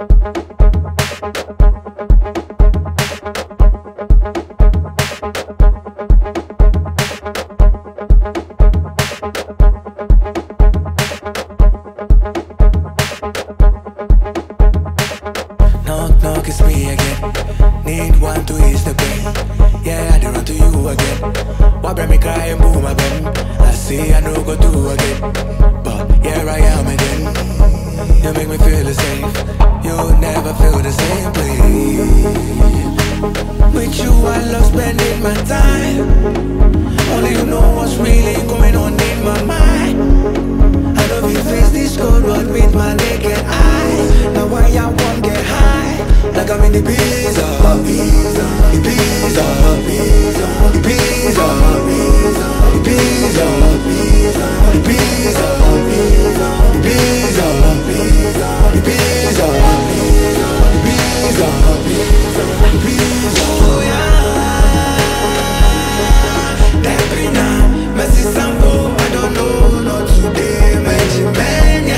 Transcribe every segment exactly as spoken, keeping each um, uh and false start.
Knock, knock, it's me again. Need one to ease the pain. Yeah, I did run to you again. Why bring me cry and boom again? I see I know go do again. But here I am again. You make me feel the same. You'll never feel the same, please. With you I love spending my time. Only you know what's really going on in my mind. I love you face this cold world with my naked eyes. Now why I won't get high? Like I'm in the Ibiza, Ibiza, Ibiza, Ibiza, Ibiza, Ibiza, Ibiza, Ibiza, Ibiza, Ibiza, Ibiza, Ibiza, Ibiza. Oh yeah, Debrina, Messi Sambo, I don't know, not today, Magic Mania.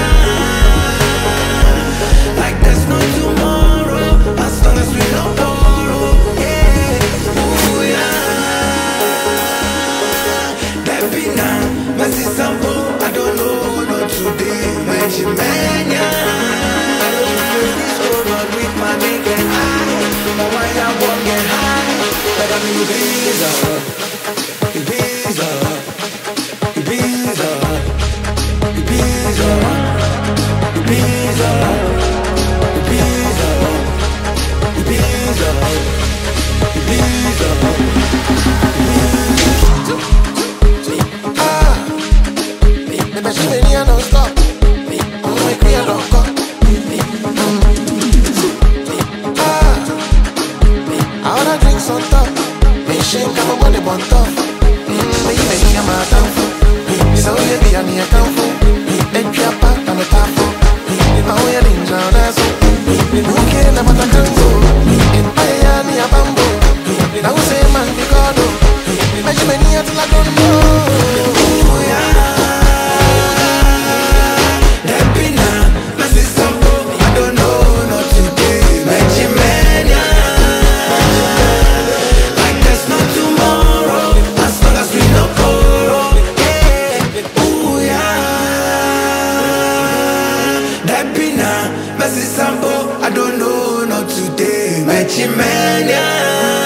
Like there's no tomorrow, as long as we don't borrow, yeah. Oh yeah, Debrina, Messi Sambo, I don't know, not today, Magic Mania. I don't feel this cold world with my naked eye. Now why I won't get high? Like I'm in Ibiza, Ibiza, Ibiza, Ibiza, Ibiza, Ibiza, Ibiza, Ibiza. Ah, never see me near no stop. I'm like we are locked up. Ah, I wanna drinks on top. Me shame come on the bun top. Mm, me make me a matter. So you be on the account for. Make you a part on the top for. Now we are ninja that's all. Who care about the tango? In Miami a bamboo. Now say man we got no. Imagine me near till I don't know. Oh yeah, Debrina, Messi Sambo, I don't know, not today, Magic Mania. Like there's no tomorrow, as long as we don't borrow, yeah. Oh yeah, Debrina, Messi Sambo, I don't know, not today, Magic Mania.